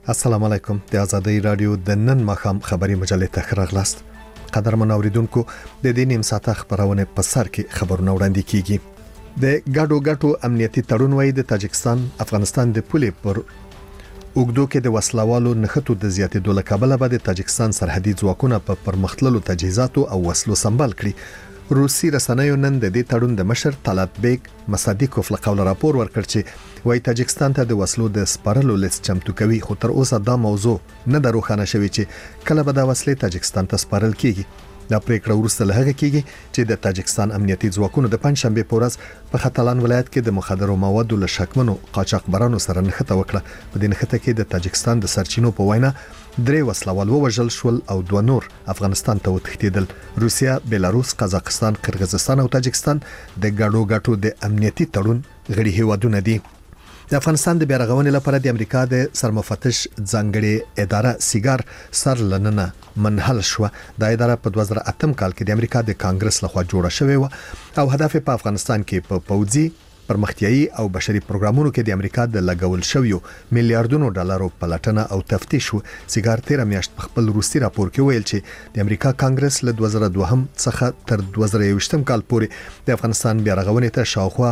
السلام علیکم. د آزادۍ رادیو د نن ماښام خبري مجلې ته راغلاست. قدرمن اوریدونکو، د دې نیم ساعته خبرونه په سر کې خبرونه وړاندې کیږي. د ګډو امنیتي تړون وای د تاجکستان افغانستان د پولې پر اوګدو کې د وسلوالو نخټو د زیاتېدو له کبله به د تاجکستان سرحدي ځواکونه په پرمختللو تجهیزاتو او وسلو سمبال کړي. روسي رسنیو نن د دې تړون د مشر طلات بیگ مصادیکوف له قوله راپور ورکړ چې وای تاجکستان ته د وسلو د سپارلو لیست چمتو کوي، خو تر اوسه دا موضوع نه د روښانه شوی چې کله به دا وسلې تاجکستان ته سپارل کیږي. دا پریکړه وروسته له هغه کیږي چې د تاجکستان امنیتي ځواکونو د پنځشنبه په ورځ په ختلان ولایت کې د مخدرو موادو له شکمنو قاچاقبرانو سره نښته وکړه. په دې نښته کې د تاجکستان د سرچینو په وینا 3 وسلوال وژل شول او 2 نور افغانستان ته وتښتیدل. روسیا، بیلاروس، قزاقستان، قرغیزستان او تاجکستان د ګډو د امنیتي تړون غړي هیوادونه دي. د افغانستان د بیارغونې لپاره د امریکا د سرمفتش ځانګړي اداره سیګار سر لننه منحل شو. د اداره په 2008 کال کې د امریکا د کانګرس لخوا جوړه شوې و او هدف په افغانستان کې په پوځي پرمختیایي او بشري پروګرامونو کې د امریکا د لګول شویو میلیارډونو ډالرو پلټنه او تفتیش و. سیګار 13 میاشت په خپل روسي راپور کې ویل چې د امریکا کانګرس له 2002 څخه تر 2021 کال پورې د افغانستان بیارغونې ته شاوخوا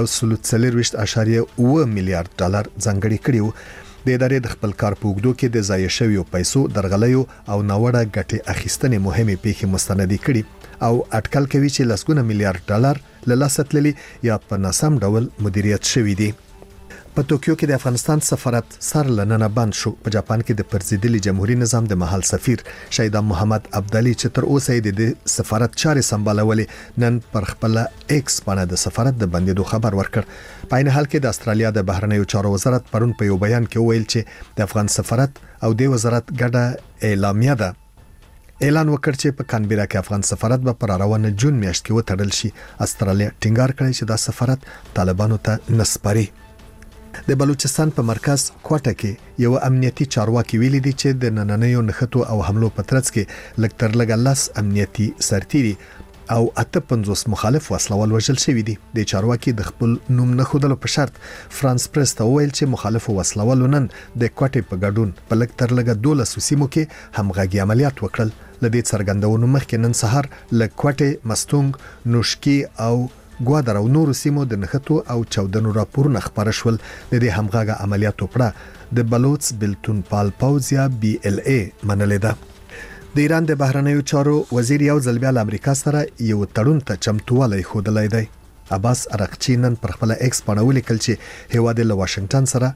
1.8 میلیارډ ډالر ځانګړي کړي وو. د ادارې د خپل کار په اوږدو کې د ضایع شویو پیسو درغلیو او ناوړه ګټې اخیستنې مهمه پیښې مستندې کړي او اټکل کوي چې لسګونه میلیارډ ډالر له لاسه تللي یا په ناسم ډول مدیریت شوی دي. په توکیو کې د افغانستان سفارت سر لننه بند شو. په جاپان کې د پرزیدلي جمهوریت نظام د محل سفیر شهید محمد عبدالي چې تر اوسه د سفارت چارې سمبالولې نن پر خپل ایکس باندې د سفارت د بندیدو خبر ورکړ. په عین حال کې د استرالیا د بهرنیو چارو وزارت پرون په یو بیان کې ویل چې د افغان سفارت او د وزارت ګډه اعلامیه ده اعلان وکړ چې په کانبرا کې افغان سفارت به پر روانه جون میاشت کې وتړل شي. استرالیا ټینګار کړی چې دا سفارت طالبانو ته نسپاري. د بلوچستان په مرکز کوټه کې یو امنیتي چارواکي ویلي دي چې د نننیو نښتو او حملو په ترڅ کې لکتر لګلاس امنیتي سرتيري او 58 مخالف وسلوال وژل شوی دي. د چارواکي د خپل نوم نه خودلو په شرط فرانس پریس ته ویل چې مخالف وسلوالو نن د کوټې په ګډون په لکتر لګ 12 سیمو کې همغږي عملیات وکړل. لدې څرګندونو مخکې نن سحر له کوټې، مستونګ، نوشکی او ګوادر او نور سیمو د نښتو او چاودنو راپورونه خبر شول. د دې همغږه عملیاتو پړه د بلوچ بلتون پال پوزیا BLA منلې ده. د ایران د بهرنیو چارو وزیر یو ځل بیا امریکا سره یو تړون ته چمتووالی ښودلی دی. عباس ارغچی نن پر خپل ایکس باندې ولیکل چې هیواد له واشنگټن سره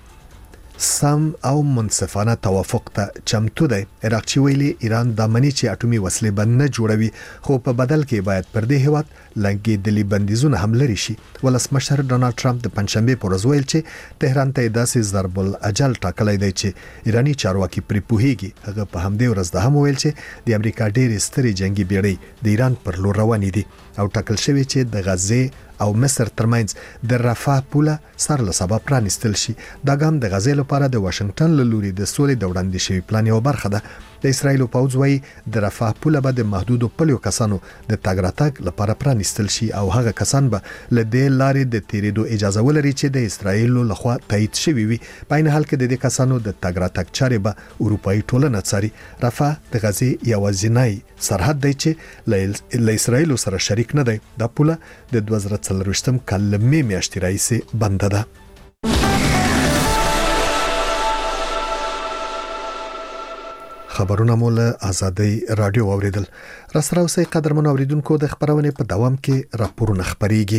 سم او منصفانه توافق ته چمتو دی. عراقچی ویلي ایران د منی چې اټومي وسلې بند نه جوړوي، خو په بدل کې باید پر دې هیواد لګیدلي بندیزونه هم لري شي. ولسمشر ډونالد ټرمپ د پنځشنبه پر ورځ ویل چې تهران ته داسې ضرب الاجل ټاکلی دی چې ایرانی چارواکي پرې پوهیږي. هغه په همدې ورځ د هم ویل چې د امریکا ډېرې سترې جنگي بیړۍ د ایران پر لور روانې دي او ټاکل شوی چې د غزې او مصر ترمنځ د رفح پوله سر له سبا پرانستل شي. دا ګام د غزې لپاره د واشنگټن له لوري د سولې د وړاندې شوی پلان یو برخه ده. د اسرایل پوځ وايي د رفح پوله به د محدودو پلیو کسانو د تګ راتګ لپاره پرانستل شي او هغه کسان به له دې لارې د تیریدو اجازه ولري چې د اسرایل لخوا تایید شوی وي. په عین حال کې د دې کسانو د تګ راتګ چارې به اروپאי ټولنه څاري. رفح د غزې یوازینی سرحد دی چې له اسرایل سره شریک نه دی. دا پوله د 2024 کال می میاشتې راهیسې بنده ده. خبرونه مول آزادۍ رادیو اوریدل. را سره اوسئ قدرمن اوریدونکو، د خبرونه په دوام کې راپورونه خبريږي.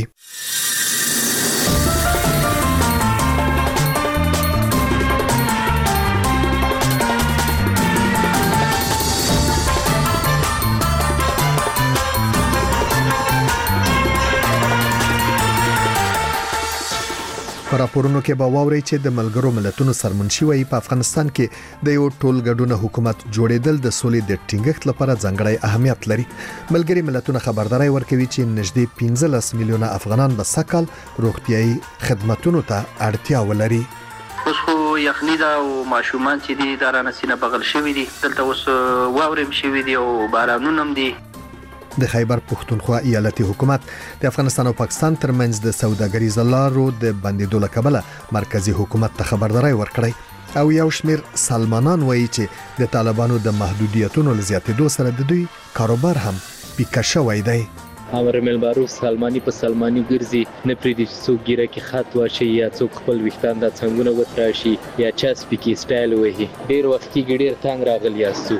په راپورونو کې به واوري چې د ملګرو ملتونو سرمنشي وایي په افغانستان کې د یو ټولګډونه حکومت جوړېدل د سولې د ټینګښت لپاره ځانګړی اهمیت لري. ملګري ملتونه خبرداري ورکوي چې نږدې 15 میلیونه افغانان به سکهال روغتيایي خدماتو ته اړتیا ولري. اوس خو یخني دا او ماشومان چې دي دا رانه سینه بغل شوی دي، دلته اوس واورم شوی دي او بارانونه هم دي. د خیبر پښتونخوا ایالتي حکومت د افغانستان او پاکستان ترمنځ د سوداګریزو لارو د بندیدو لپاره مرکزی حکومت ته خبرداري ورکړی. او یو شمیر سلمانان وایي چې د طالبانو د محدودیتونو لزیاتېدو سره د دوی کاروبار هم پیکه شوی دی. امر معروف سلمانی په سلمانی ګرځي، نه پرې د څوک ګیره کې خط واشي یا څوک خپل وختان د څنګهونه وتراشي یا چا سپیکی سټایل وهي. ډیر وخت کې ډیر تنگ راغلی یاستو.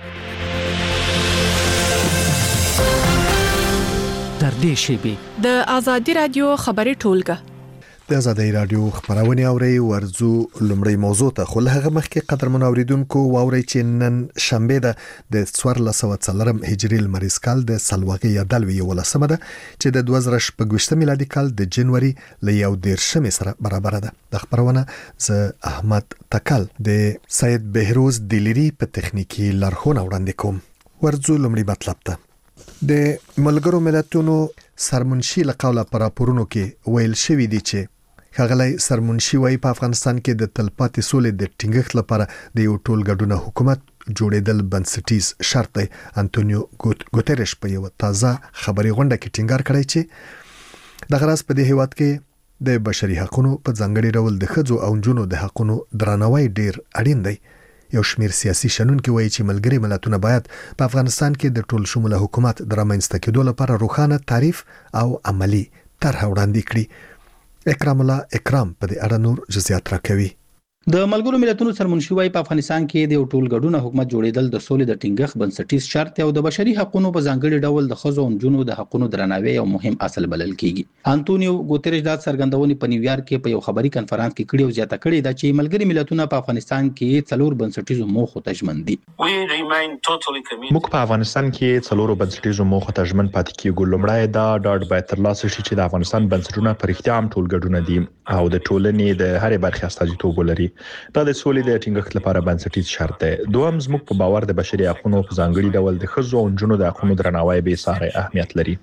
تر دې شیبې د آزادي رادیو خبري ټولګه د آزادي رادیو خبرونه اوري ورزو لمړی موضوع ته خو له هغه مخکې قدرمن اوریدونکو واوري چې نن شنبه ده د 1404 هجری لمریز کال د سلواغې یادلوي ولسمه ده چې د 2018 میلادي کال د جنوري ل 11 سره برابر ده. د خبرونه ز احمد تکل د سید بهروز دلیری په تخنیکی لارښوونه وړاندې کوم. ورزو لمړی مطلب ته د ملګرو ملتونو سرمنشي له قوله پر راپورونو کې ویل شوی دی چې ښاغلی سرمنشي وايي په افغانستان کې د تلپاتې سولې د ټینګښت لپاره د یو ټولګډونه حکومت جوړېدل بنسټیز شرط دی. انټونیو ګوتریش په یو تازه خبري غونډه کې ټینګار کړی چې د غراس په دې هیواد کې د بشري حقوقو په ځانګړي ډول د ښځو او نجونو د حقوقو درناوی ډیر اړین دی. یو شمیر سیاسي شنونکي وایي چې ملګري ملتونه باید په افغانستان کې د ټول شموله حکومت د رامنځته کېدو لپاره روښانه تعریف او عملی طرح وړاندې کړي. اکرام الله اکرام په دې اړه نور جزئیات راکوي. د ملګرو ملتونو سرمنشي وايي په افغانستان کې د یو ټولګډونه حکومت جوړېدل د سولې د ټینګښت بنسټیز شرط او د بشري حقوقو په ځانګړي ډول د ښځو او نجونو د حقوقو درناوی یو مهم اصل بلل کیږي. انټونیو ګوتریش دا څرګندونې په نیویارک کې په یو خبري کانفرنس کې کړي او زیاته کړې ده چې ملګري ملتونه په افغانستان کې څلور بنسټیزو موخو ته ژمن دي. موږ په افغانستان کې څلور بنسټیزو موخو ته ژمن پاتې کیږو. لومړی دا ډاډ باید ترلاسه شي چې د افغانستان بنسټونه په رښتیا هم ټولګډونه دي او د ټولنې د هرې برخې استازیتوب ولري. دا د سولې د ټینګښت لپاره بنسټیز شرط دی. دوم زموږ په باور د بشري حقوقو په ځانګړي ډول د ښځو او نجونو د حقوقو درناوی به ساري اهمیت لري.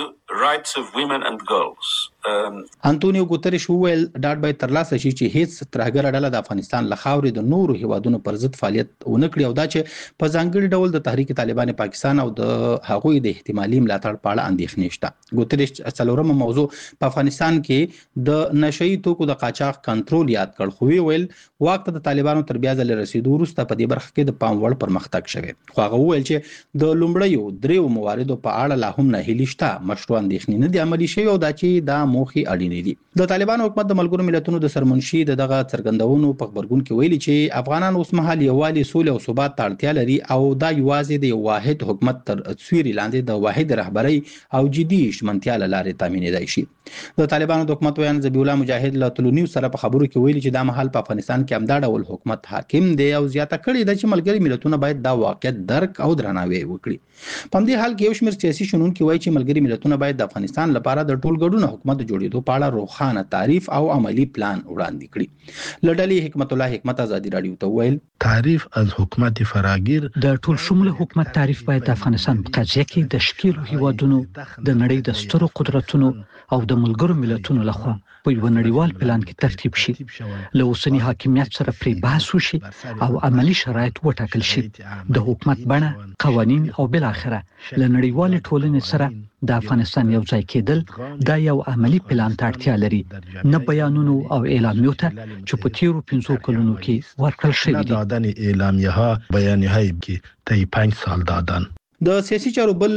انټونیو ګوتریش وویل ډاډ باید ترلاسه شي چې هیڅ ترهګر ډله د افغانستان له خاورې د نورو هیوادونو پر ضد فعالیت ونه کړي او دا چې په ځانګړي ډول د تحریک طالبان پاکستان او د هغوی د احتمالي ملاتړ په اړه اندېښنې شته. ګوتریش څلورمه موضوع په افغانستان کې د نشئی توکو د قاچاق کنټرول یاد کړ خو ویل واک ته د طالبانو تر بیا ځل رسیدو وروسته په دې برخه کې د پام وړ پرمختګ شوی. خو هغه ویل چې د لومړیو دریو مواردو په اړه لا هم ناهیلي شته، مشروع اندېښنې نه دي عملي شوي او دا چې دا موخې اړینې دي. د طالبانو حکومت د ملګرو ملتونو د سرمنشي دغه څرګندونو په خبرګون کې ویلي چې افغانان اوس مهال یووالي، سولې او ثبات ته اړتیا لري او دا یوازې د یو واحد حکومت تر سیوري لاندې د واحد رهبرۍ او جدي شمنتیا له لارې تامینېدای شي. د طالبانو د حکومت ویان ذبیح الله مجاهد له تلونیو سره په خبرو کې ویلي چې دا مهال په افغانستان کې همدا ډول حکومت حاکم دی او زیاته کړې ده چې ملګري ملتونه باید دا واقعیت درک او درناوی وکړي. په دې حال کې یو شمېر سیاسي شنونکي وایي چې ملګري ملتونه باید د افغانستان لپاره د ټولګډونه حکومت جوړېدو په اړه روښانه تعریف او عملی پلان وړاندې کړي. لډلې حکمت الله حکمت آزادي رادیو ته ویل تعریف از حکومت فراگیر د ټول شموله حکومت تعریف باید د افغانستان په قضیه کې د شکیلو هیوادونو د نړۍ د سترو قدرتونو او د ملګرو ملتونو لخوا په یو نړیوال پلان کې ترتیب شي، له اوسني حاکمیت سره پرې بحث وشي او عملی شرایط وټاکل شي. د حکومت بڼه، قوانین او بل اخره له نړیوال ټولنې سره د افغانستان یو ځای کېدل دا یو عملی پلان ته اړتیا لري، نه بیانونو او اعلامیو ته چې په تیرو 5 کلونو کې ورکړل شوي دي. دادن اعلامیه ها بیانیه هایی که طی 5 سال دادن. د سیاسي چارو بل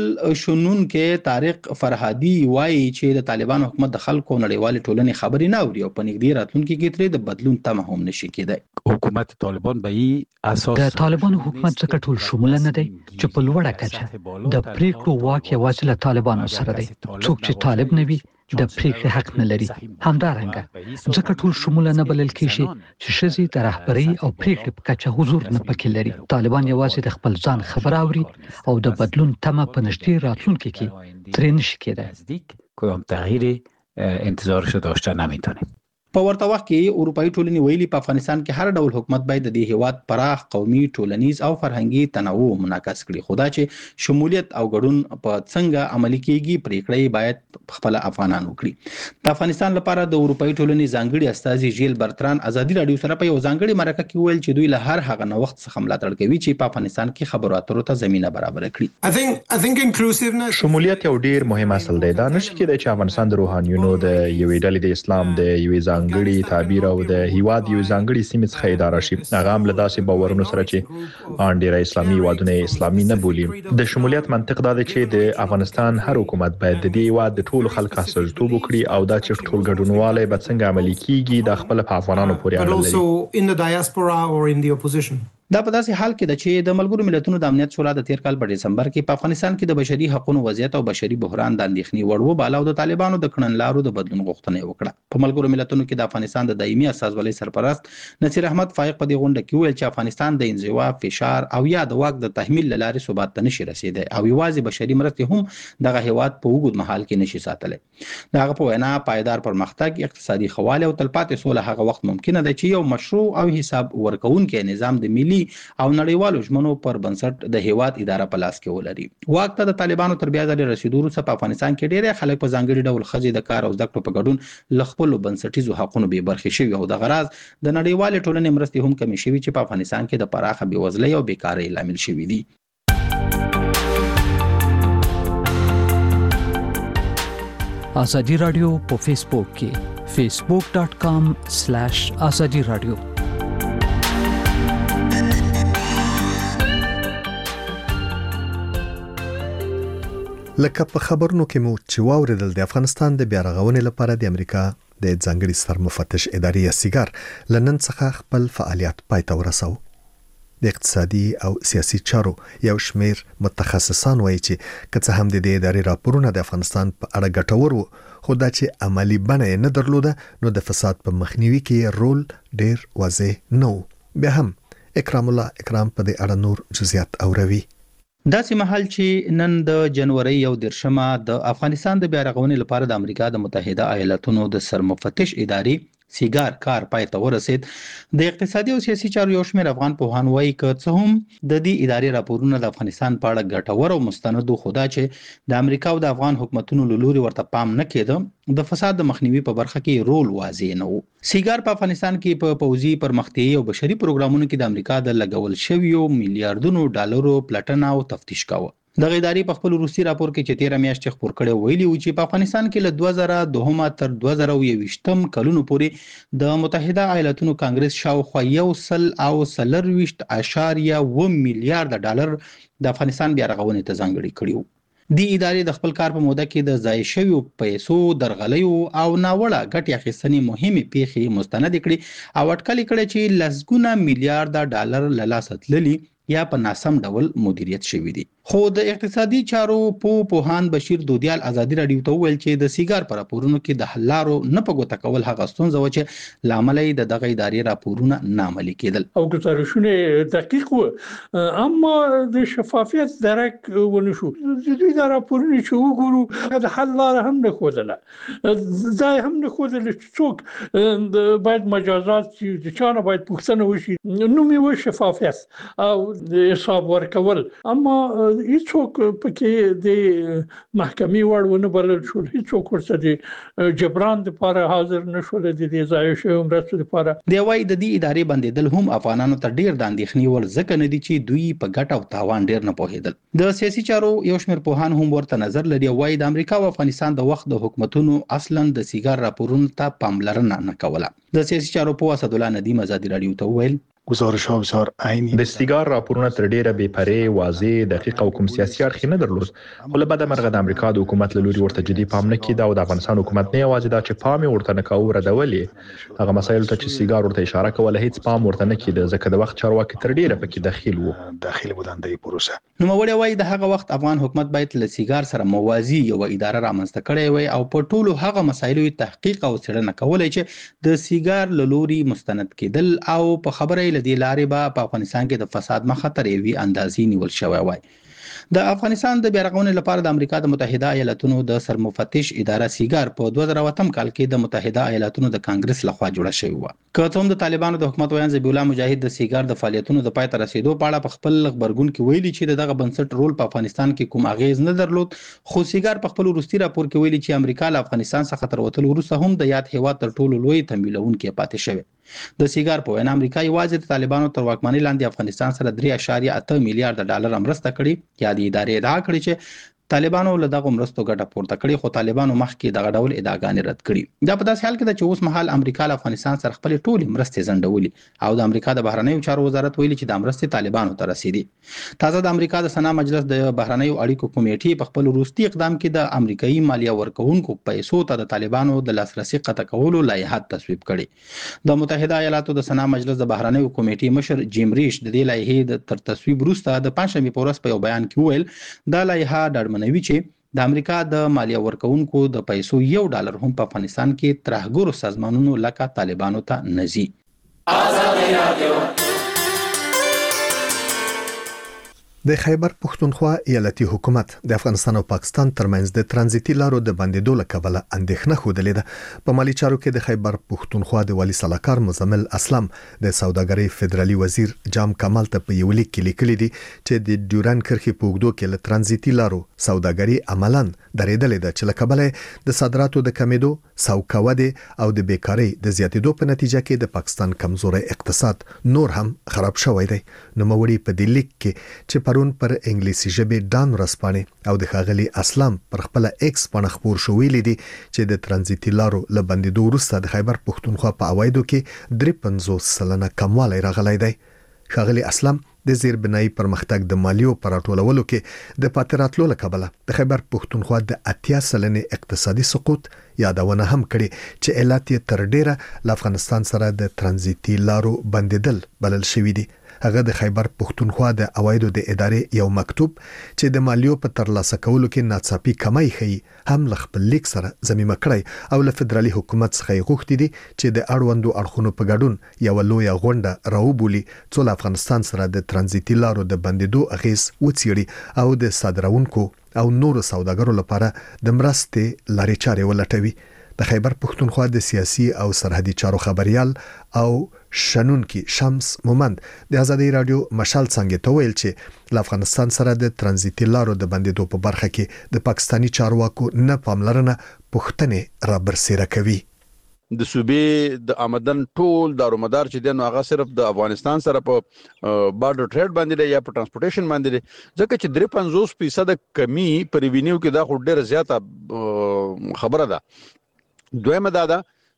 شنونکي طارق فرهادي وایي چې د طالبان حکومت د خلکو نړیوال ټولنې خبرې نه اوري او په نږدې راتلونکي کې ترې د بدلون تمه هم نشي کېدای. حکومت طالبان به ای اساس د طالبانو حکومت څخه ټول شموله نه دی چې په لوړه کچه د پریکړو واک یوازې له طالبانو سره دی. څوک چې طالب نه وي د پریکړې حق نه لري. همدارنګه ځکه ټول شموله نه بلل کېږي چې ښځې د رهبرۍ او پریکړې په کچه حضور نه پکې لري. طالبان یوازې د خپل ځان خبره اوري او د بدلون تمه په نږدې راتلونکي کې ترې نشي کېدای. کدام تغییری انتظارش داشته نمیتونیم. په ورته وخت کې اروپאי ټولنې ویلي په افغانستان کې هر ډول حکومت باید د دې هیواد پراخ قومي، ټولنیز او فرهنګي تنوع منعکس کړي. خو دا چې شمولیت او ګډون په څنګه عملي کیږي پریکړې باید خپل افغانان وکړي. د افغانستان لپاره د اروپאי ټولنې ځانګړي استازي ژیل برتران آزادي رادیو سره په یو ځانګړي مرکه کې ویل چې دوی له هر هغه نوښت څخه ملاتړ کوي چې په افغانستان کې خبرو اترو ته زمينه برابر کړي. شمولیت یو ډیر مهم اصل دی. دا نشي کېدای چې افغانستان د روحانيونو د یوې ډلې د اسلام د یوې ځانګړي تعبیر او د هیواد یو ځانګړي سیمه څخه اداره شي. هغه هم له داسې باورونو سره چې ډیر اسلامي هیوادونه اسلامي نه بولي. د شمولیت منطق دا دی چې د افغانستان هر حکومت باید د دې هیواد د ټولو خلکو استازیتوب وکړي او دا چې ټول ګډونواله به څنګه عملي کیږي د خپل افغانانو پورې اړه لري. دا په داسې حال کې د چې د ملګرو ملتونو د امنیت شورا د تیر کال په دسمبر کې په افغانستان کې د بشري حقوقو وضعیت او بشري بحران د اندېښنې وړ وباله او د طالبانو د کړنلارو د بدلون غوښتنه وکړه. په ملګرو ملتونو کې د افغانستان د دایمي اساسولۍ سرپرست نصیر احمد فائق په دې غونډه کې ویل چې افغانستان د انزوا، فشار او یا د واک د تحمیل لارې ثبات ته نشي رسیدای او یوازې بشري مرستې هم دغه هیواد په وګړو مهال کې نشي ساتلی. دغه په وینا پایدار پرمختګ، اقتصادي خواله او تلپاتې سوله هغه وخت ممکنه ده چې یو مشروع او حساب ورکوونکی نظام د ملي او نړیوالو ژمنو پر بنسټ د هیواد اداره په لاس کې ولري. واک ته د طالبانو تر بیا ځلې رسیدو وروسته په افغانستان کې ډېر خلک په ځانګړي ډول ښځې د کار او زده کړو په ګډون له خپلو بنسټیزو حقونو بې برخې شوي او د غراض د نړیوالې ټولنې مرستې هم کمې شوي چې په افغانستان کې د پراخه بېوزلۍ او بیکارۍ لامل شوي دي. ازادي رادیو په فیسبوک کې facebook.com/azadi radio. لکه په خبرونو کې مو چې واوریدل د افغانستان د بیا رغونې لپاره د امریکا د ځانګړي سرمفتش ادارې سیګار لنن څخه خپل فعالیت پای ته ورساو. د اقتصادي او سیاسي چارو یو شمیر متخصصان وایي چې که هم د دې ادارې راپورونه د افغانستان په اړه ګټور وو، خو دا چې عملی بڼه نه درلوده نو د فساد په مخنیوي کې رول ډیر واضح نه و. بیا هم اکرام الله اکرام په دې اړه نور جزئیات اوروي. داسې مهال چې نن د جنوري 1 د افغانستان د بیا رغونې لپاره د امریکا د متحده ایالاتونو د سرمفتش ادارې سیګار کار پای ته ورسید، د اقتصادي او سیاسي چارو یو شمېر افغان پوهان وایي که څه هم د دې ادارې راپورونه د افغانستان په اړه ګټور او مستند خو دا چې د امریکا او د افغان حکومتونو له لوري ورته پام نه کېده د فساد د مخنیوي په برخه کې رول واضح نه و. سیګار په افغانستان کې په پوځي پرمختیايي او بشري پروګرامونو کې د امریکا د لګول شویو میلیارډونو ډالرو پلټنه او تفتیش کاوه. د ادارې په خپل روسي راپور کې چې 13 میاشتې خبر کړي ویلي و چې په افغانستان کې له 2002 تر 2021 کلونو پورې د متحده ایالاتونو کانګرس شاوخوا 1.4 میلیارډ ډالر د افغانستان بیا رغونې ته ځانګړي کړي وو. د ادارې د خپل کار په موده کې د ضایع شویو پیسو، درغلیو او ناوړه ګټې اخیستنې مهمې پیښې مستند کړي او اټکل کړي چې لسګونه میلیارډ ډالر له لاسه تللي یا په ناسم ډول مدیریت شوی دي. خو د اقتصادي چارو پوهان بشیر دودیال ازادي رادیو ته ویل چې د سیګار پر راپورونو کې د حل لارو نه په ګوته کول هغه ستونزه و چې لامل یې د دغه ادارې راپورونه ناعملي کېدل او ګزارشونه دقیق و، اما د شفافیت درک ونشو. د دوی د راپورونو چې وګورو د حل لار هم نه ښودله، دا هم نه ښودله چې څوک باید مجازات چې چانه باید پوښتنه وشي، نومي و شفافیت او حساب ورکول، اما هیڅوک پکې د محکمې وړ ونه بلل شو، هیڅوک ورته د جبران لپاره حاضر نشول د دې ځای شو مرستو لپاره. دی وايي د دې ادارې بندیدل هم افغانانو ته ډیر د اندېښنې ول ځکه نه دي چې دوی په ګټه او تاوان ډیر نه پوهیدل. د سیاسي چارو یو شمېر پوهان هم ورته نظر لري، وايي د امریکا او افغانستان د وخت د حکومتونو اصلا د سیګار راپورونو ته پاملرنه نه کوله. د سیاسي چارو په اسد الله ندیم ازادي رادیو ته ویل گزارش‌ها بسیار عینی د سیګار راپورونه تر ډیره بې پرې، واضح، دقیق او کوم سیاسي اړخ نه درلود، خو له بده مرغه د امریکا د حکومت له لوري ورته جدي پام نه کېده او د افغانستان حکومت نه یوازې دا چې پام ورته نه کاوه ردولې هغه مسایل ته چې سیګار ورته اشاره کوله هیڅ پام ورته نه کېده ځکه د وخت چارواکي تر ډیره پکې داخلي بودن د پروسه. نو موري وای د هغه وخت افغان حکومت باید له سیګار سره موازی یو اداره رامنځته کړي وي او په ټولو هغه مسایلو تحقیق او څېړنه کولای چې د سیګار له لوري مستند کېدل او په خبره لدی لارې به په افغانستان کې د فساد مخه تر یوې اندازې نیول شوی وای. د افغانستان د بیا رغونې لپاره د امریکا د متحده ایالاتونو د سرمفتش اداره سیګار په 2008 کال کې د متحده ایالاتونو د کانګرس لخوا جوړه شوې و. که څوم د طالبانو د حکومت ویان ذبیح الله مجاهد د سیګار د فعالیتونو د پای ته رسیدو په اړه په خپل خبرګون کې ویلي چې دغه بنسټ رول په افغانستان کې کوم اغیز نه درلود، خو سیګار په خپل وروستي راپور کې ویلي چې امریکا له افغانستان څخه تر وتلو وروسته هم د یاد هیواد تر ټولو لوی تمویلونکي پاتې شوی. د سیګار په وینا امریکا یوازې د طالبانو تر واکمنۍ لاندې افغانستان سره 3.8 میلیارډ ډالر مرسته کړې. یا د ادارې ادعا کړې چې طالبانو له دغه مرستو ګټه پورته کړې، خو طالبانو مخکې دغه ډول ادعاګانې رد کړي. دا په داسې حال کې ده چې اوس مهال امریکا له افغانستان سره خپل ټولې مرستې ځنډولې او د امریکا د بهرنیو چارو وزارت ویلي چې د مرستې طالبانو ته رسیدي. تازه د امریکا د سنا مجلس د بهرنیو اړیکو کمیټې په خپل وروستي اقدام کې د امریکایي مالیه ورکوونکو پیسو ته د طالبانو د لاسرسي قطع کولو لایحه تصویب کړي. د متحده ایالاتو د سنا مجلس د بهرنیو کمیټې مشر جیم ریش د دې لایحې د تر تصویب وروسته د پنځمې په ورځ په یو بیان کې وویل دا لایحه ډاډمنوي چې د امریکا د مالیه ورکوونکو د پیسو $1 هم په افغانستان کې ترهګرو سازمانونو لکه طالبانو ته نزي. د خیبر پښتونخوا ایالتي حکومت د افغانستان او پاکستان ترمنځ د ترانزیتي لارو د بندیدو لکبله اندېښنه خوده ده. په مالی چارو کې د خیبر پښتونخوا د والي صلاحکار مزمل اسلام د سوداګرۍ فدرالي وزیر جام کمال ته په یو لیک کې لیکلي دي چې د ډیورن کرښې په اوږدو کې له ترانزیتي لارو سوداګري عملاً درېدلې ده چې لکبله د صادراتو د کمیدو، سوکاوده او د بیکاری د زیاتېدو په نتیجه کې د پاکستان کمزوري اقتصاد نور هم خراب شوی دی. نو موري په دې لیک کې چې پرون پر انګلیسي ژبه ډان ورسپانه او د خاغلی اسلام پر خپل ایکس باندې خبر شو ویلي دي چې د ترانزیتي لارو له بندیدو وروسته د خیبر پښتونخوا په اوایدو کې 53% کموالی راغلی دی. خاغلی اسلام د زیربنایي پرمختګ د مالیو پر راټولولو کې د پاتراتلو لکبله د خیبر پښتونخوا د 80% اقتصادي سقوط یادونه هم کړي چې علت یې تر ډیره له افغانستان سره د ترانزیتي لارو بندیدل بلل شوی دی. هغه د خیبر پښتونخوا د اوایدو د ادارې یو مکتوب چې د مالیو په ترلاسه کولو کې ناڅاپي کمی ښیي هم له خپل لیک سره ضمیمه کړی او له فدرالي حکومت څخه غوښتي دي چې د اړوندو اړخونو په ګډون یو لوی غونډه راوبولي چې له افغانستان سره د ترانزیتي لارو د بندیدو اغیز وڅېړي او د صادرونکو او نورو سوداګرو لپاره د مرستې لارې چارې ولټوي. د خیبر پښتونخوا د سیاسي او سرحدي چارو خبريال او شنونکي شمس مومند د آزادۍ رادیو مشال څنګه ته ویل چې له افغانستان سره د ترانزیتي لارو د بندیدو په برخه کې د پاکستانی چارواکو نه پاملرنه پښتنې را برسېره کوي. د صوبې د آمدن ټول دارومدار چې دنو هغه صرف د افغانستان سره په بارډر ټریډ باندې یا په ترانسپورټیشن باندې ځکه چې 53% کمی پر ریوینیو کې دا خو ډېر زیاته خبره ده. دویمه دا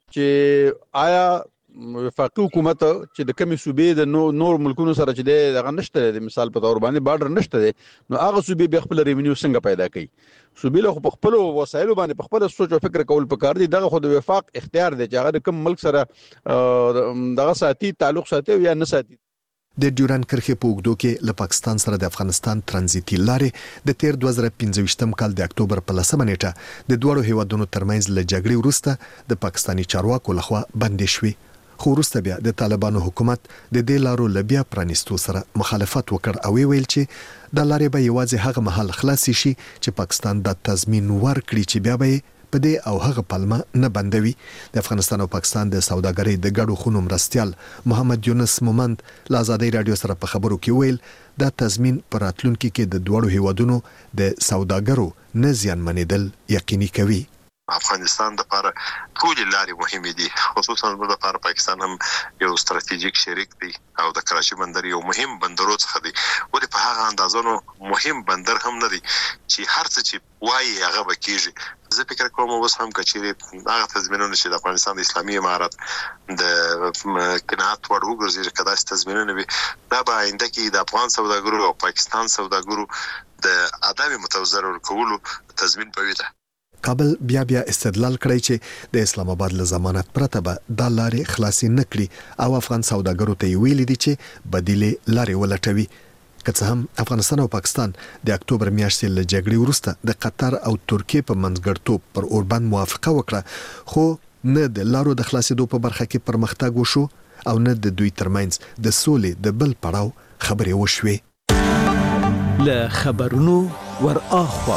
چې آیا وفاقي حکومت چې د کمی صوبې د نور ملکونو سره چې دغه نشته د مثال په تور باندې بارډر نشته نو هغه صوبې به خپل ریوینیو څنګه پیدا کوي؟ صوبې له خپل وسایلو باندې په خپل سوچ او فکر کول پکار دي. دغه خو د وفاق اختیار دی چې هغه د کوم ملک سره دغه ساتي تعلق ساتي یا نه ساتي. د ډیورن کرښې په اوږدو کې له پاکستان سره د افغانستان ترانزیتي لارې د تیر 2015 کال د اکتوبر په 10 نیټه د دوړو هیوادونو ترمنځ له جګړې وروسته د پاکستانی چارواکو لخوا بندې شوې. خو وروسته بیا د طالبانو حکومت د دې لارو لبیا پرانیستو سره مخالفت وکړ او ویل چې د لارې به یوازې هغه مهال خلاص شي چې پاکستان د تضمین ورکړي چې بیا به په دې او هغه پلمه نه بندوي. د افغانستان او پاکستان د سوداګرۍ د ګډو خونو مرستيال محمد یونس مومند له آزادۍ رادیو سره په خبرو کې ویل دا تضمین پر راتلونکي کې د دوړو هیوادونو د سوداګرو نه زیانمنېدل یقیني کوي. افغانستان د لپاره ټول لارې مهمه دي، خصوصا د لپاره پاکستان هم یو ستراتیژیک شریک دی او د کراچي بندر یو مهم بندرو څخه دی. ولې په هغه اندازونو مهم بندر هم نه دی چې هر څه چې وایي هغه وکیږي. زه فکر کوم اوس هم کچېری هغه تضمینونه چې د افغانستان د اسلامي امارت د قناعت وړ وګرځي کدا چې تضمینونه وي دا به آینده کې د افغان سوداګرو او پاکستان سوداګرو د عدم متوازن ورکولو تضمین پوي ده. کابل بیا استدلال کړی چې د اسلام آباد له ضمانت پرته به د لارې خلاصي نکړي او افغان سوداګرو ته ویلي دي چې بدیل لارې ولټوي. که څه هم افغانستان او پاکستان د اکتوبر میاشتې له جګړې وروسته د قطر او ترکیې په منځګړیتوب پر اوربند موافقه وکړه خو نه د لارو د خلاصېدو په برخه کې پرمختګ وشو او نه د دوی ترمنځ د سولې د بل پړاو خبرې وشوې. له خبرونو ور اخوا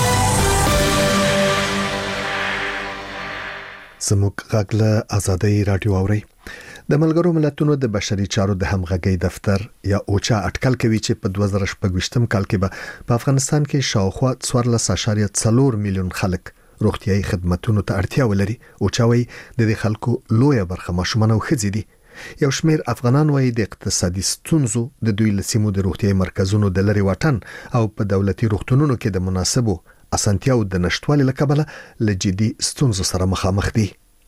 زموږ غږ له آزادۍ رادیو اوري. د ملګرو ملتونو د بشري چارو د همغږۍ دفتر یا اوچا اټکل کوي چې په 2016 کال کې به په افغانستان کې شاوخوا 14.4 میلیون خلک روغتيایي خدماتو ته اړتیا ولري. اوچا وایي د دې خلکو لویه برخه ماشومان او ښځې دي. یو شمېر افغانان وايي د اقتصادي ستونزو د دوی لسیمو د روغتیايي مرکزونو د لری واټن او په دولتي روغتونونو کې د مناسبو اسانتیاو د نشټوالي له کبله له جدي ستونزو سره مخامخ دي.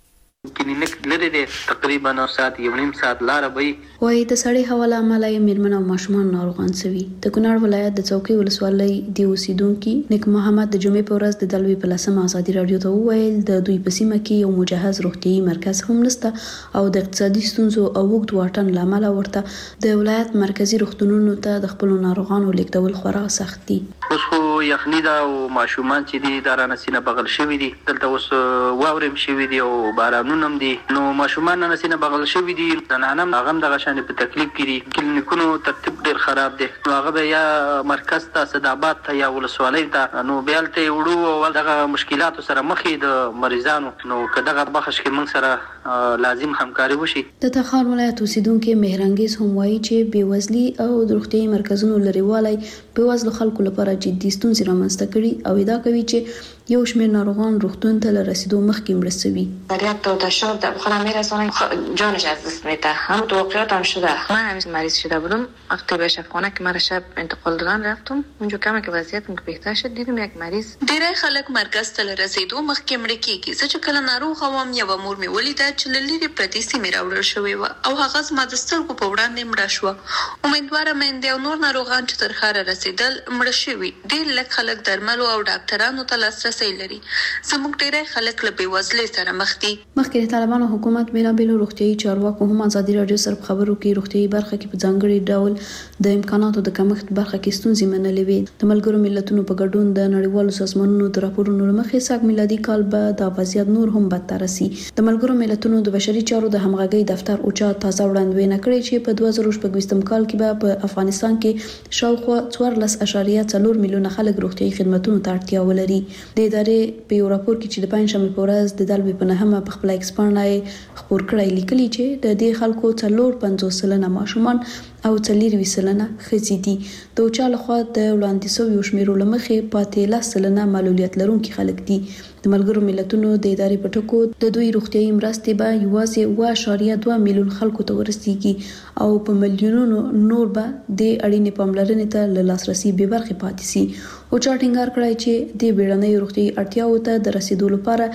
کلینیک لري دی تقریبا 9 ساعت یو نیم ساعت لار به وای د سړی حواله عملای میرمن او ماشومان ناروغان سوي. د کونړ ولایت د چوکي ولسوالۍ دی اوسیدونکو نیک محمد د جمعې په ورځ د دلوي په لسمه ازادي رادیو ته وویل د دوی په سیمه کې یو مجهز روغتيایي مرکز هم نشته او د اقتصادي ستونزو او وګړو واټن لامل ورته د ولایت مرکزی روغتونونو ته د خپل ناروغانو لیکدول خورا سخت دي. اوس خو یخنی دا او ماشومان چې دي دا رانسینه بغل شوی دي دلته اوس واورم شوی دي او بارانونه دي نو ماشومان نسینه بغل شوی دي زنانم هغه د غشانه په تکلیف کې دي. کلینیکونو ترتیب ډیر خراب دي نو هغه یا مرکز ته صدابات ته یا ولسوالۍ ته نو بیالته وړو او دغه مشکلات سره مخې د مریضانو نو کداغه بخښ کې موږ سره لازم همکاري وشي. د تخار ولایت اوسیدونکو مهرنګیز هم وایي چې بیوزلي او د روغتيایي مرکزونو لريوالي بیوزلو خلکو لپاره جدي ستونزې رامنځته کړي او ادعا کوي چې یو شمېر ناروغان روغتون ته رسیدو مخکې مړه شوي. دریافت و تشار در خودم میرسانم جانش از دست میده. هم واقعیت هم شده. من همیشه مریض شده بودم. وقتی به شفاخانه که مرا شب انتقال دادن رفتم اونجا کمی که وضعیتم که بهتر شد دیدم یک مریض ډیری خلک مرکز ته رسیدو مخکې مړه کیږي. زه چې کله ناروغ وم یو مور مې ولیده چې لری پرتی سیمه راوړل شوې و او هغه زما د سترګو په وړاندې مړه شو. امیدواره مې د نور ناروغان چې تر خاره رسیدل مړه شوي. ډیر لږ خلک درملو او ډاکټرانو ته لاسرسي لري. زموږ ډیری خلک له بېوزلۍ سره مخ دي. مخکې طالبانو حکومت بیلابېلو روغتيایي چارواکو هم ازادي رادیو سره خبرو کې روغتيایي برخه کې په ځانګړي ډول د امکاناتو د کمښت برخه کې ستونزې منلې وې. د ملګرو ملتونو په ګډون د نړیوالو سازمانونو د راپورونو لمخې ساق میلادي کال به د وضعیت نور هم بدتر شي. د ملګرو ملتونو د بشري چارو د همغږي دفتر اوچا تازه وړاندوینه کړې چې په 2024 کال کې به په افغانستان کې شاوخوا 14.4 میلیونه خلک روغتيایي خدماتو ته اړتیا ولري. د ادارې په یو راپور کې چې د پنځشنبه په ورځ د دلوي په نهمه په خپل ایکسپرنای خبر کړی لیکلي چې د دې خلکو 450% ماشومان او 4% ښځې دي. د اوچا لخوا د وړاندې شویو شمیرو لمخې پاتې 10% معلولیت لرونکي خلک دي. د ملګرو ملتونو د ادارې په ټکو د دوی روغتيایي مرستې به یوازې 2 میلیون خلکو ته ورسیږي او په میلیونونو نور به د اړینې پاملرنې ته له لاسرسي به برخه پاتې شي. اوچا ټینګار کړی چې د بیړنۍ روغتيایي اړتیاو ته د رسیدو لپاره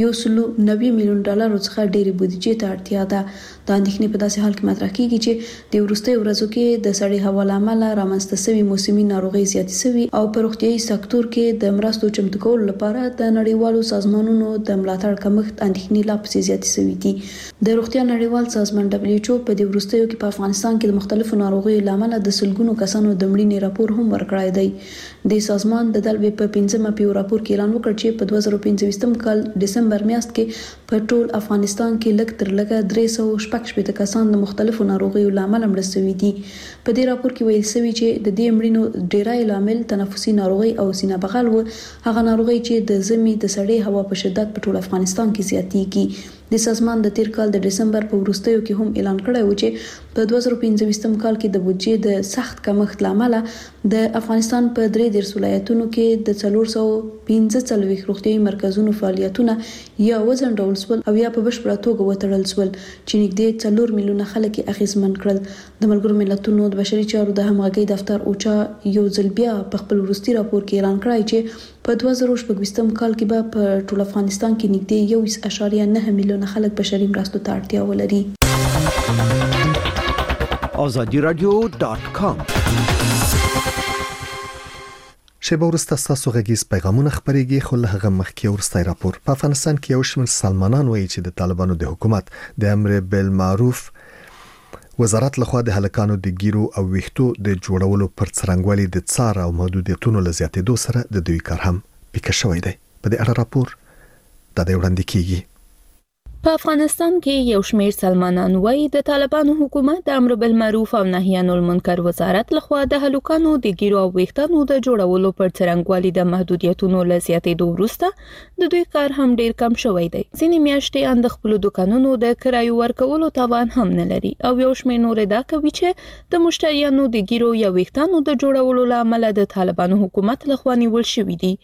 $190 میلیون څخه ډېری بودیجې ته اړتیا ده. د اندېښنې په داسې حال کې مطرح کیږي چې د وروستي ورځو کې د سړې هوا له امله رامنځته شوي موسمي ناروغۍ زیاتې شوي او په روغتيایي سکتور کې د مرستو چمتو کولو لپاره د نړیوالو سازمانونو د ملاتړ کمښت اندېښنې لا پسې زیاتې شوي دي. د روغتیا نړیوال سازمان WHO په دې وروستیو کې په افغانستان کې د مختلفو ناروغیو له امله د سلګونو کسانو د مړینې راپور هم ورکړی دی. د سازمان د دلوي په 15مه پیو راپور کې اعلان وکړ چې په 2025 کال ډسمبر میاشت کې په ټول افغانستان کې لږ تر لږه 316 کسان د مختلفو ناروغیو له امله مړه شوي دي. په دې راپور کې ویل شوی چې د دې مړینو ډیری لامل تنفسي ناروغي او سینه بغل و، هغه ناروغي چې د زمي د سړې هوا په شدت په ټول افغانستان کې زیاتېږي. د سازمان د تیر کال د ډسمبر په وروستیو کې هم اعلان کړی و چې په 2025 کال کې د بودجې د سخت کمښت لامل د افغانستان په 13 ولایتونو کې د 445 روغتيایي مرکزونو فعالیتونه یا وځنډول شول او یا په بشپړه توګه وتړل شول چې نږدې 4 میلیونه خلک یې اغیزمن کړل. د ملګرو ملتونو د بشري چارو د همغږي دفتر اوچا یو ځل بیا په خپل وروستي راپور کې اعلان کړی چې په 2024 کال کې به په ټول افغانستان کې نږدې 1.9 میلیونه خلک بشري مرستو ته اړتیا ولري. azadiradio.com شیبه ورسته ستاسو غږیز پیغامونه خپرېږي خو له هغه مخکې وروستی راپور. په افغانستان کې یو شمېر سلمانان وایي چې د طالبانو د حکومت د امر بالمعروف وزارت لخوا د هلکانو د ګیرو او ویښتو د جوړولو پر څرنګوالي د څار او محدودیتونو له زیاتېدو سره د دوی کار هم پیکه شوی دی. په دې اړه راپور د وړاندې کیږي. په افغانستان کې یو شمېر سلمانان وایي د طالبانو حکومت د امر بالمعروف او نهي عن المنکر وزارت لخوا د هلکانو د ګیرو او ویښتانو د جوړولو پر څرنګوالي د محدودیتونو له زیاتېدو وروسته د دوی کار هم ډیر کم شوی دی. ځینې میاشتې اند خپل دکانونو د کرایو ورکولو توان هم نه لري او یو شمېر نور دا کوي چې د مشتریانو د ګیرو یا ویښتانو د جوړولو لامل د طالبانو حکومت لخوا نیول شوی دی.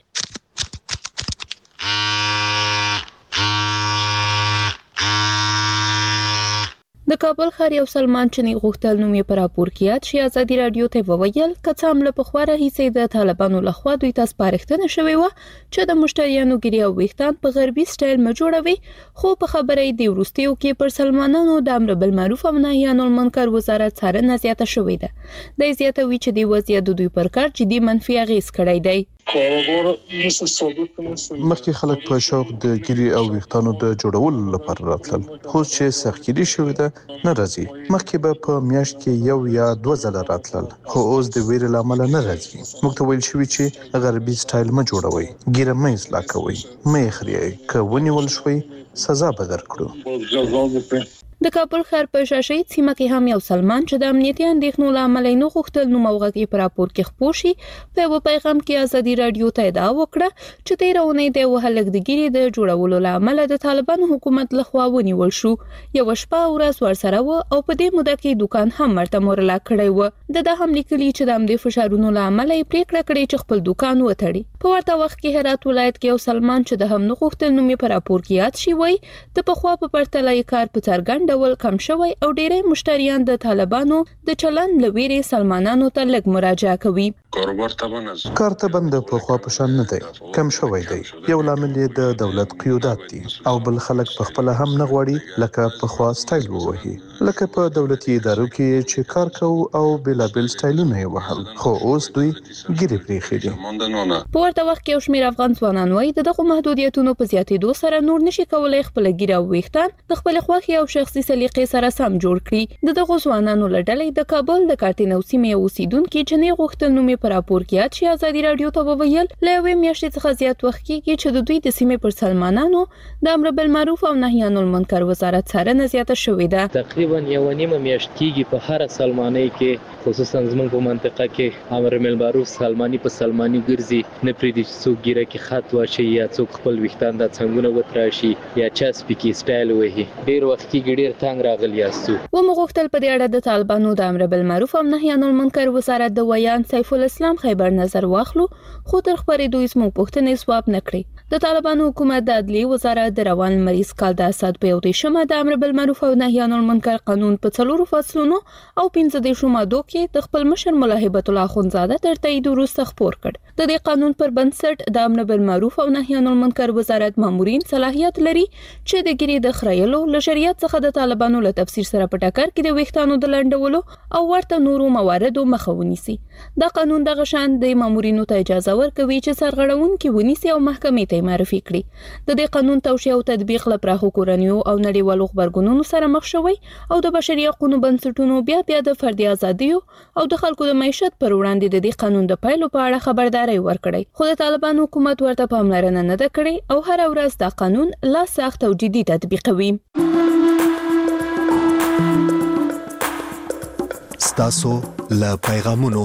د کابل ښار یو سلمان چني غوښتل نوم یې پر راپور کې یاد شي ازادي رادیو ته وویل کڅ هم له پخواره هیڅ د طالبانو لخوا دوی ته سپارښتنه شوې و چې د مشتریانو ګیري او ویښتان په غربي سټایل ما جوړوي خو په خبره دی وروستیو کې پر سلمانانو د امر بالمعروف او نهي عن المنکر وزارت څارنه زیاته شوې ده د زیاتوي چې دی وضعیت دوی پر کار جدي منفي اغیز کړی دی مخکې خلک په شوق د ګیري او ویښتانو د جوړولو لپاره راتلل خو چې سختګیري شوې ده نه راځي مخکې به په میاشت کې یو یا 2 ځله راتلل خو اوس د ویرې لامل نه راځي موږ ته ویل شوی چې غربي سټایل ما جوړوي ګیره مې اصلاح کوي مې خري که ونیول شوی سزا به درکړو د کابل ښار په شاشې سیمه کې هم یو سلمان چې د امنیتي اندېښنو لامل نه غوښتل نو موغه په راپور کې خپور شي په یو پیغام کې ازادي رادیو ته ادعا وکړه چې 13 اونۍ د وهلک د ګیري د جوړولو لامل د طالبانو حکومت لخوا ونیول شو یو شپه ورځ ورسره و او په دې موده کې دکان هم ورته مورلا کړی و د هم لیکلي چې د امنیتي فشارونو لامل یې پریکړه کړې چې خپل دکان وتړي په ورته وخت کې هرات ولایت کې یو سلمان چې د هم نه غوښتل نوم یې په راپور کې یاد شي وای د پخوا په پرتله یې کار په څرګند ډول کم شوی او ډېری مشتریان د طالبانو د چلند لویري سلمانانو ته لږ مراجعه کوي کار ته بند په خوا په شان نه دی کم شوی دی یو لامل یې د دولت قیودات دي او بل خلک په خپل هم نه غواړي لکه په خوا سټایل ووهي لکه په دولتي ادارو کې چې کار کوي او بلابل سټایلونه یې وهل خو اوس دوی ګیري پریخي دي په ورته وخت کې یو شمېر افغان ځوانان وایي دغه محدودیتونو په زیاتېدو سره نور نشي کولای خپل ګیره او ویښتان د خپل خوښي او شخصي سلیقې سره سم جوړ کړي دغه ځوانانو لړلې د کابل د کارتینو سیمې اوسیدونکو چې نه غوښتل نوم یې پر راپور کې یاد شي ازادي رادیو ته وویل لوي میاشتې څخه زیات وخت کې چې د دوی د سیمې پر سلمانانو د امر بالمعروف او نهي عن المنکر وزارت څارنه زیاته شوې ده تقریبا یو نیمه میاشت کېږي په هر سلمانۍ کې خصوصا زموږ په منطقه کې امر بالمعروف سلمانی په سلمانی ګرځي نه پریدي چې څوک ګیره کې خط واچي یا څوک خپل ویښتان د څنګهونه وتراشي یا چاس پکې سټایل وهي ډیر وخت کې ډیر تنگ راغلی یاستو و مغوښتل په دې اړه د طالبانو د امر بالمعروف او نهي عن المنکر وزارت د ویان سیف الاسلام خیبر نظر واخلو خو تر خبرېدو زموږ پوښتنې ځواب نه کړې د طالبانو حکومت د عدلیې وزارت د روان مریض کال د اسد په 18 د امر بالمعروف او نهي عن المنکر قانون په 4 فصلونو او 15 مادو کې د خپل مشر ملا هیبت الله اخونزاده تر تایید وروسته خپور کړ د دې قانون پر بنسټ د امر بالمعروف او نهي عن المنکر وزارت مامورین صلاحیت لري چې د ګری د خړایلو له شریعت څخه د طالبانو له تفسیر سره په ټکر کې د ویښتانو د لنډولو او ورته نورو مواردو مخه ونیسي دا قانون د غشان د مامورینو ته اجازه ورکوي چې سرغړونکي ونیسي او محکمې ته معرفي کړي د دې قانون توشیح او تطبیق لپاره کورنیو او نړیوالو خبرګونونو سره مخ شوی او د بشري حقوقو بنسټونو بیا د فردي ازادیو او د خلکو د معیشت پر وړاندې د دې قانون د پایلو په اړه خبرداري ورکړي خو د طالبانو حکومت ورته پاملرنه نه ده کړې او هر ورځ دا قانون لا سخت او جدي تطبیقوي ستاسو له پیغامونو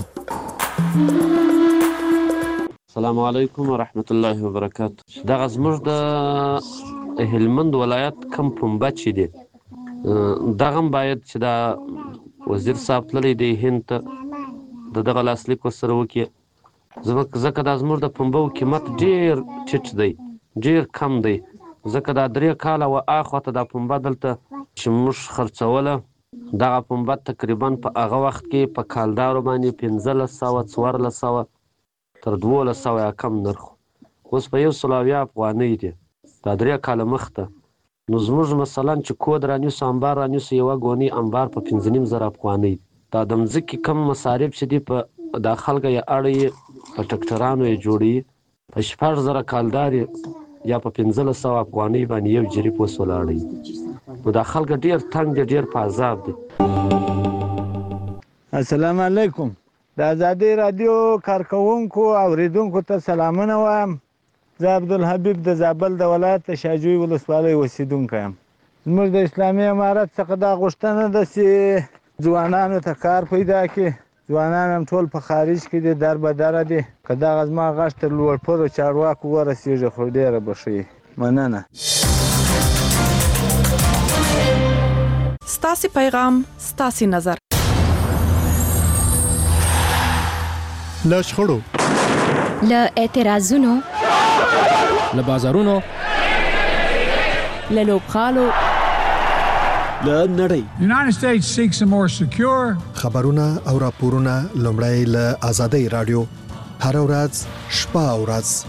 السلام علیکم ورحمت الله وبرکاته دغه زموږ د هلمند ولایت کم پنبه چې دی دغه باید چې دا وزیر صاحب تللی دی هند ته دغه لاسلیک ورسره وکړي ځکه دا زموږ د پنبو قیمت ډیر ټیټ دی ډیر کم دی ځکه دا 3 کاله و اخواته دا پنبه دلته چې موږ خرڅوله دغه پنبه تقریبا په هغه وخت کې په کالدارو باندې 1500 1400 تر 1200 یا کم نرخ اوس په 100 افغانۍ دی دا 3 کاله مخته نو زموږ مثلا چې کود رانیوسو انبار رانیوسو یوه ګونۍ انبار په 15,000 افغانۍ دا د مځکې کم مصارف چې دي په دا خلکه یې اړوي په ټکټرانو یې جوړوي په 6,000 کالدار یا په 1500 افغانۍ باندې یو جریب اوس ولاړی نو دا خلک ډیر تنګ دي ډیر په عذاب دي السلام علیکم د ازادي رادیو کارکونکو اوریدونکو ته سلامونه وایم زه عبدالحبیب د زابل د ولایت شاجوی ولسوالۍ اوسیدونکی یم زموږ د اسلامي امارت څخه دا غوښتنه ده چې ځوانانو ته کار پیدا کړي ځوانان هم ټول په خارج کې دي در به دره دي که دغه زما غږ تر لوړپوړو چارواکو ورسېږي خو ډېره به ښه مننه ستاسې پیغام ستاسې نظر له شخړو له اعتراضونو له بازارونو له لوبغالو له نړۍ. United States seeks a more secure خبرونه او راپورونه لومړی له آزادۍ رادیو هر ورځ شپه او ورځ